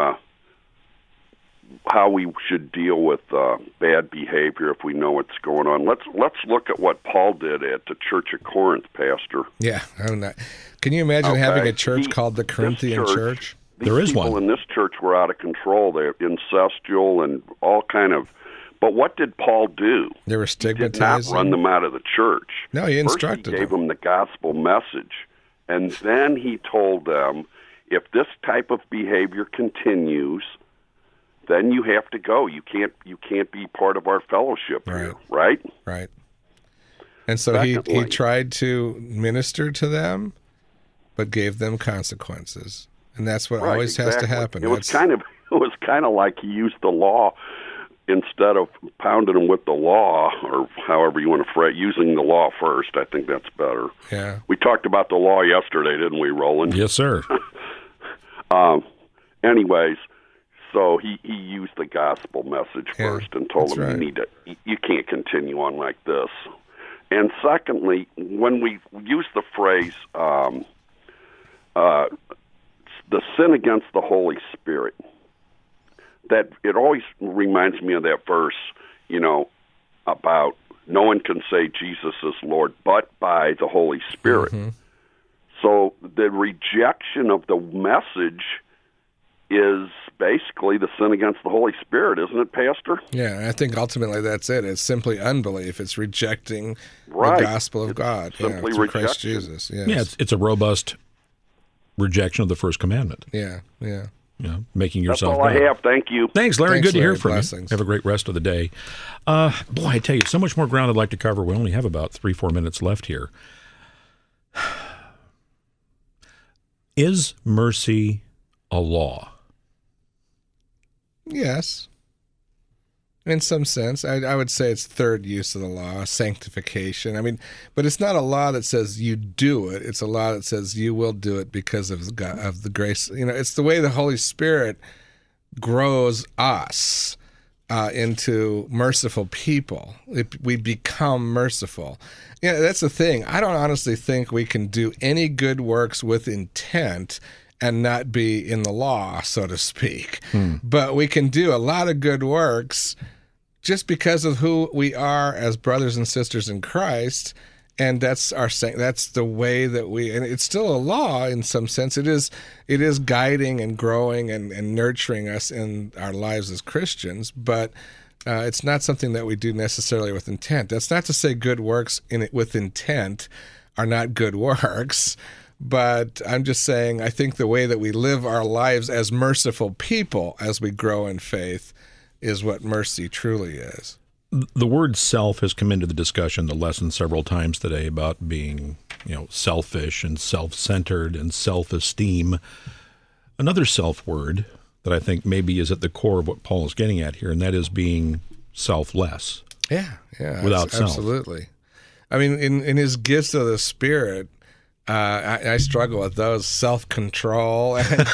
how we should deal with bad behavior if we know what's going on. Let's look at what Paul did at the Church of Corinth, Pastor. Yeah, I'm not. Can you imagine having a church called the Corinthian Church? There is one. People in this church were out of control. They're incestual and all kind of. But what did Paul do? They were stigmatizing. He did not run them out of the church. No, he instructed them. First, he gave them the gospel message, and then he told them, if this type of behavior continues, then you have to go. You can't be part of our fellowship here, right? Right. And so he tried to minister to them, but gave them consequences. And that's what always has to happen. It was kind of like he used the law instead of pounding them with the law, or however you want to phrase, using the law first. I think that's better. Yeah. We talked about the law yesterday, didn't we, Roland? Yes, sir. Anyways, so he used the gospel message first and told them you can't continue on like this. And secondly, when we use the phrase the sin against the Holy Spirit, that it always reminds me of that verse, about no one can say Jesus is Lord but by the Holy Spirit. Mm-hmm. So the rejection of the message is basically the sin against the Holy Spirit, isn't it, Pastor? Yeah, I think ultimately that's it. It's simply unbelief. It's rejecting the gospel of God. Simply through rejection. Christ Jesus. Yes. Yeah, it's a robust rejection of the first commandment. Yeah. Making yourself That's all I have. Thank you. Thanks, Larry. Good to hear from Blessings. you. Have a great rest of the day. Boy, I tell you, so much more ground I'd like to cover. We only have about 3-4 minutes left here. Is mercy a law? Yes. In some sense, I would say it's third use of the law, sanctification. I mean, but it's not a law that says you do it. It's a law that says you will do it because of God, of the grace. You know, it's the way the Holy Spirit grows us into merciful people. We become merciful. Yeah, that's the thing. I don't honestly think we can do any good works with intent and not be in the law, so to speak. But we can do a lot of good works just because of who we are as brothers and sisters in Christ, and that's the way that we. And it's still a law in some sense. It is guiding and growing and nurturing us in our lives as Christians, but it's not something that we do necessarily with intent. That's not to say good works with intent are not good works. But I'm just saying, I think the way that we live our lives as merciful people as we grow in faith is what mercy truly is. The word self has come into the discussion, the lesson several times today about being, selfish and self-centered and self-esteem. Another self word that I think maybe is at the core of what Paul is getting at here, and that is being selfless. Yeah, without self. Absolutely. I mean, in his gifts of the Spirit, I struggle with those, self-control. And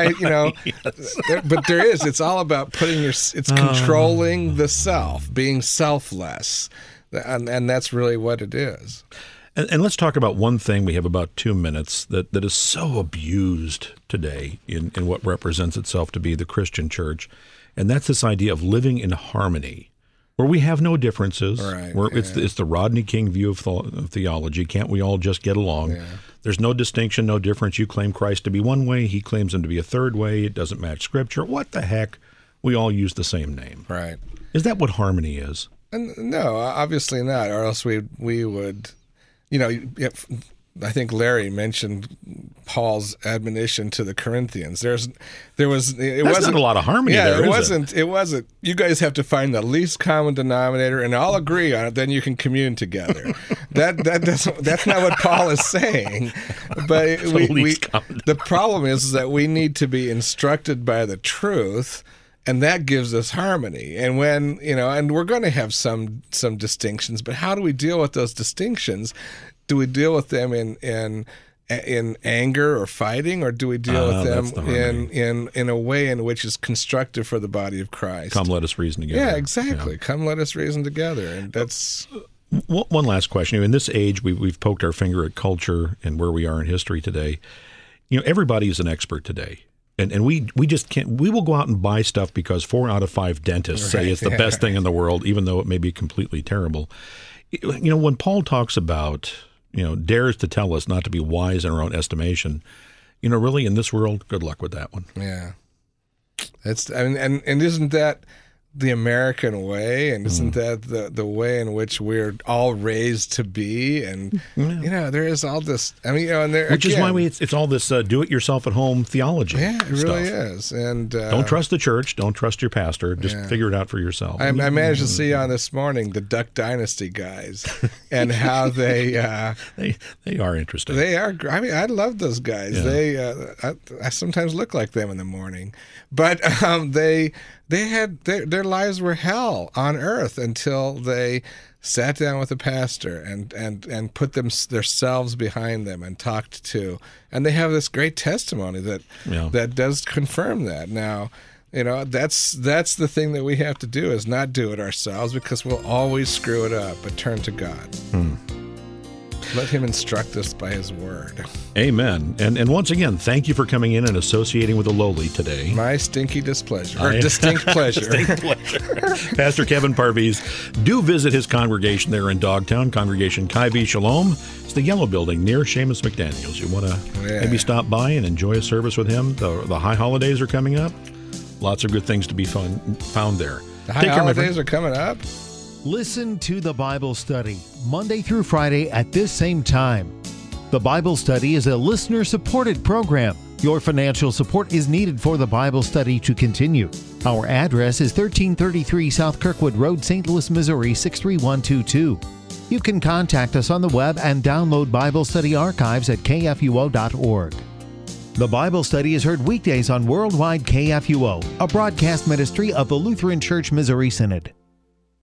but there is. It's all about it's controlling the self, being selfless, and that's really what it is. And let's talk about one thing. We have about 2 minutes that is so abused today in what represents itself to be the Christian church, and that's this idea of living in harmony, where we have no differences. Right, It's the Rodney King view of theology. Can't we all just get along? Yeah. There's no distinction, no difference. You claim Christ to be one way. He claims him to be a third way. It doesn't match Scripture. What the heck? We all use the same name. Right. Is that what harmony is? No, obviously not, or else we would, I think Larry mentioned Paul's admonition to the Corinthians. That's not a lot of harmony there, It wasn't. You guys have to find the least common denominator and all agree on it, then you can commune together. That's not what Paul is saying. But the problem is that we need to be instructed by the truth, and that gives us harmony. And when, and we're going to have some distinctions, but how do we deal with those distinctions? Do we deal with them in anger or fighting, or do we deal with them in a way in which is constructive for the body of Christ? Come, let us reason together. Yeah, exactly. Yeah. Come, let us reason together. And that's... One last question. In this age, we've poked our finger at culture and where we are in history today. Everybody is an expert today. And we just can't. We will go out and buy stuff because 4 out of 5 dentists say it's the best thing in the world, even though it may be completely terrible. When Paul talks about, dares to tell us not to be wise in our own estimation, really in this world, good luck with that one. Yeah, and isn't that the American way, and isn't that the way in which we're all raised to be? And there is all this. Which is why it's all this do-it-yourself at home theology. Yeah, it really is. And don't trust the church. Don't trust your pastor. Just figure it out for yourself. I managed to see on this morning the Duck Dynasty guys and how they are interesting. They are. I love those guys. Yeah. I sometimes look like them in the morning, but they had their lives were hell on earth until they sat down with a pastor and put themselves behind them and talked to, and they have this great testimony that does confirm that. Now, that's the thing that we have to do, is not do it ourselves, because we'll always screw it up, but turn to God. Let him instruct us by his word. Amen. And once again, thank you for coming in and associating with the lowly today. My stinky displeasure. Or distinct pleasure. Distinct pleasure. Pastor Kevin Parviz. Do visit his congregation there in Dogtown, Congregation Chi Vi Shalom. It's the yellow building near Seamus McDaniels. You want to maybe stop by and enjoy a service with him. The high holidays are coming up. Lots of good things to be found there. The high holidays are coming up. Listen to the Bible Study, Monday through Friday at this same time. The Bible Study is a listener-supported program. Your financial support is needed for the Bible Study to continue. Our address is 1333 South Kirkwood Road, St. Louis, Missouri, 63122. You can contact us on the web and download Bible Study archives at kfuo.org. The Bible Study is heard weekdays on Worldwide KFUO, a broadcast ministry of the Lutheran Church Missouri Synod.